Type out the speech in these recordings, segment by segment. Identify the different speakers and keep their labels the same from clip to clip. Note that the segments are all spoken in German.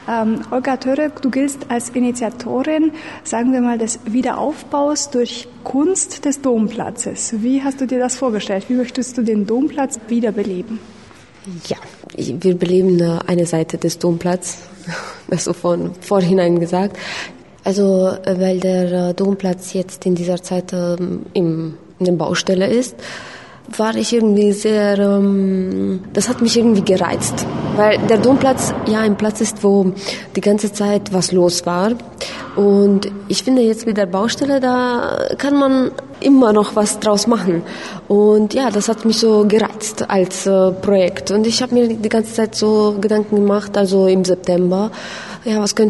Speaker 1: Olga Török, du giltst als Initiatorin, sagen wir mal, des Wiederaufbaus durch Kunst des Domplatzes. Wie hast du dir das vorgestellt? Wie möchtest du den Domplatz wiederbeleben?
Speaker 2: Ja, wir beleben eine Seite des Domplatzes, das so von vorhinein gesagt. Also, weil der Domplatz jetzt in dieser Zeit in der Baustelle ist, war ich irgendwie sehr, das hat mich irgendwie gereizt, weil der Domplatz ja ein Platz ist, wo die ganze Zeit was los war, und ich finde jetzt mit der Baustelle, da kann man immer noch was draus machen, und ja, das hat mich so gereizt als Projekt, und ich habe mir die ganze Zeit so Gedanken gemacht, also im September, ja, was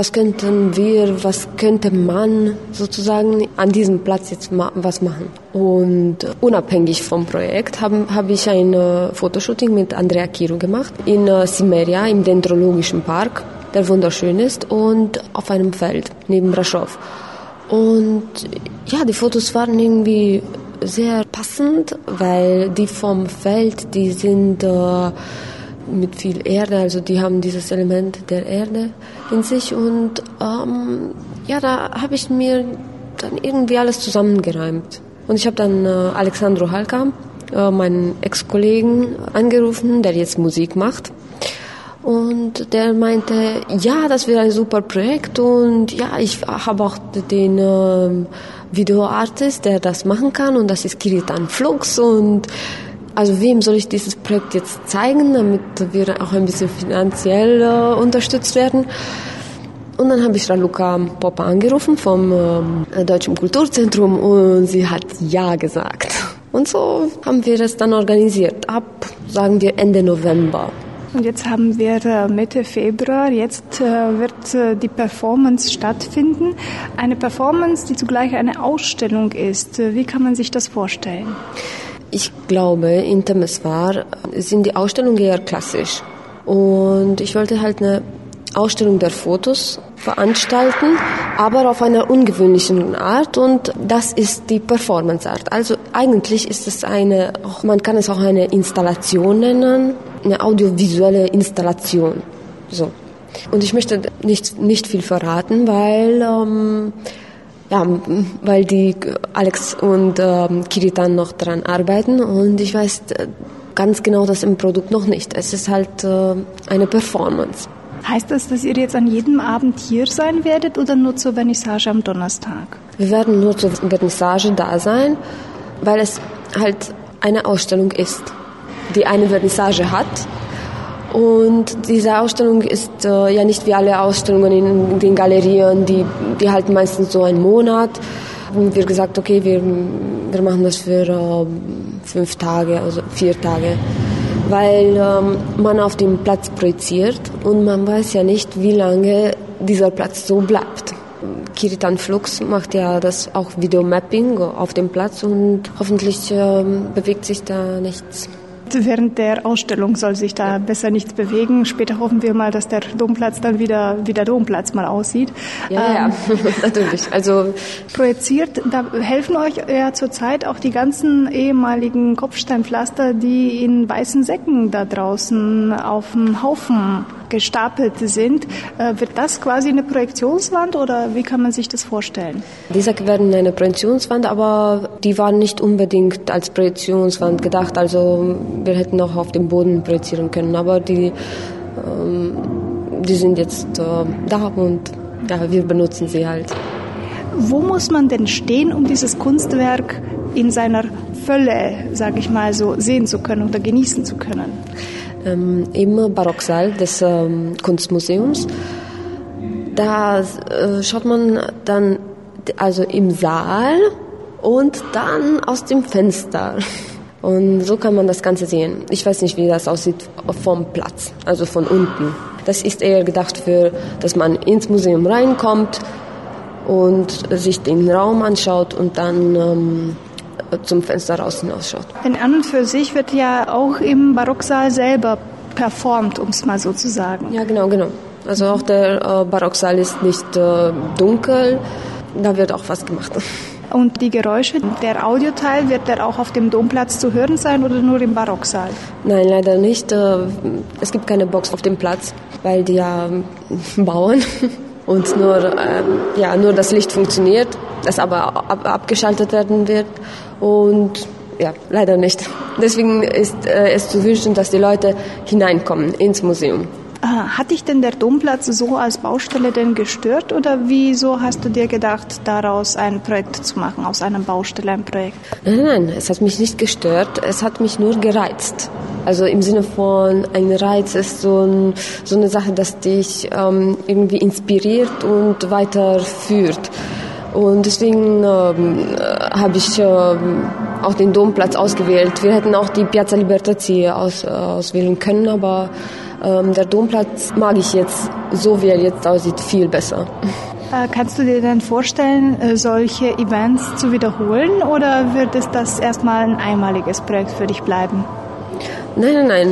Speaker 2: könnte man sozusagen an diesem Platz jetzt was machen? Und unabhängig vom Projekt habe ich ein Fotoshooting mit Andrea Chiru gemacht in Simeria, im Dendrologischen Park, der wunderschön ist, und auf einem Feld neben Brasov. Und ja, die Fotos waren irgendwie sehr passend, weil die vom Feld, die sind mit viel Erde, also die haben dieses Element der Erde in sich, und ja, da habe ich mir dann irgendwie alles zusammengereimt. Und ich habe dann Alexandru Halka, meinen Ex-Kollegen, angerufen, der jetzt Musik macht. Und der meinte, ja, das wäre ein super Projekt, und ja, ich habe auch den Videoartist, der das machen kann, und das ist Kiritan Flux, und also wem soll ich dieses Projekt jetzt zeigen, damit wir auch ein bisschen finanziell unterstützt werden. Und dann habe ich Raluca Popa angerufen vom Deutschen Kulturzentrum, und sie hat ja gesagt. Und so haben wir es dann organisiert, ab, sagen wir, Ende November.
Speaker 1: Und jetzt haben wir Mitte Februar, jetzt wird die Performance stattfinden. Eine Performance, die zugleich eine Ausstellung ist. Wie kann man sich das vorstellen?
Speaker 2: Ich glaube, in Temesvar sind die Ausstellungen eher klassisch. Und ich wollte halt eine Ausstellung der Fotos veranstalten, aber auf einer ungewöhnlichen Art, und das ist die Performance-Art. Also eigentlich ist es man kann es auch eine Installation nennen, eine audiovisuelle Installation. So. Und ich möchte nicht viel verraten, weil die Alex und Kiritan noch daran arbeiten, und ich weiß ganz genau das im Produkt noch nicht. Es ist halt eine Performance.
Speaker 1: Heißt das, dass ihr jetzt an jedem Abend hier sein werdet oder nur zur Vernissage am Donnerstag?
Speaker 2: Wir werden nur zur Vernissage da sein, weil es halt eine Ausstellung ist, die eine Vernissage hat. Und diese Ausstellung ist ja nicht wie alle Ausstellungen in den Galerien, die halten meistens so einen Monat. Haben wir gesagt, okay, wir machen das für 5 Tage, also 4 Tage, weil man auf dem Platz projiziert, und man weiß ja nicht, wie lange dieser Platz so bleibt. Kiritan Flux macht ja das auch Videomapping auf dem Platz, und hoffentlich bewegt sich da nichts.
Speaker 1: Während der Ausstellung soll sich da besser nichts bewegen. Später hoffen wir mal, dass der Domplatz dann wieder wie der Domplatz mal aussieht.
Speaker 2: Ja, natürlich. Also
Speaker 1: projiziert, da helfen euch ja zurzeit auch die ganzen ehemaligen Kopfsteinpflaster, die in weißen Säcken da draußen auf dem Haufen gestapelt sind. Wird das quasi eine Projektionswand, oder wie kann man sich das vorstellen?
Speaker 2: Die Säcke werden eine Projektionswand, aber die waren nicht unbedingt als Projektionswand gedacht. Also wir hätten auch auf dem Boden projizieren können, aber die sind jetzt da, und ja, wir benutzen sie halt.
Speaker 1: Wo muss man denn stehen, um dieses Kunstwerk in seiner Fülle, sage ich mal so, sehen zu können oder genießen zu können?
Speaker 2: Im Barocksaal des Kunstmuseums. Da schaut man dann also im Saal und dann aus dem Fenster. Und so kann man das Ganze sehen. Ich weiß nicht, wie das aussieht vom Platz, also von unten. Das ist eher gedacht dass man ins Museum reinkommt und sich den Raum anschaut und dann zum Fenster raus hinausschaut.
Speaker 1: Denn an und für sich wird ja auch im Barocksaal selber performt, um es mal so zu sagen.
Speaker 2: Ja, genau. Also auch der Barocksaal ist nicht dunkel, da wird auch was gemacht.
Speaker 1: Und die Geräusche, der Audioteil, wird der auch auf dem Domplatz zu hören sein oder nur im Barocksaal?
Speaker 2: Nein, leider nicht. Es gibt keine Box auf dem Platz, weil die ja bauen und nur das Licht funktioniert, das aber abgeschaltet werden wird und ja, leider nicht. Deswegen ist es zu wünschen, dass die Leute hineinkommen ins Museum.
Speaker 1: Hat dich denn der Domplatz so als Baustelle denn gestört oder wieso hast du dir gedacht, daraus ein Projekt zu machen, aus einer Baustelle ein Projekt?
Speaker 2: Nein, es hat mich nicht gestört, es hat mich nur gereizt. Also im Sinne von, ein Reiz ist so eine Sache, dass dich irgendwie inspiriert und weiterführt. Und deswegen habe ich auch den Domplatz ausgewählt. Wir hätten auch die Piazza Libertazzi auswählen können, aber der Domplatz mag ich jetzt, so wie er jetzt aussieht, viel besser.
Speaker 1: Kannst du dir denn vorstellen, solche Events zu wiederholen oder wird es das erstmal ein einmaliges Projekt für dich bleiben?
Speaker 2: Nein.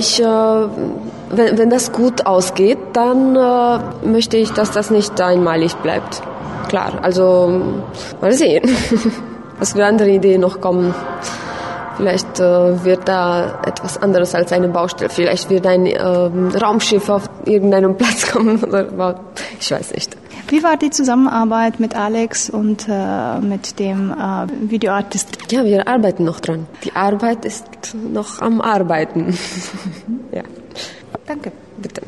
Speaker 2: Wenn das gut ausgeht, dann möchte ich, dass das nicht einmalig bleibt. Klar, also mal sehen, was für andere Ideen noch kommen. Vielleicht wird da etwas anderes als eine Baustelle. Vielleicht wird ein Raumschiff auf irgendeinem Platz kommen. Oder, ich weiß nicht.
Speaker 1: Wie war die Zusammenarbeit mit Alex und mit dem Videoartist?
Speaker 2: Ja, wir arbeiten noch dran. Die Arbeit ist noch am Arbeiten. Ja.
Speaker 1: Danke.
Speaker 2: Bitte.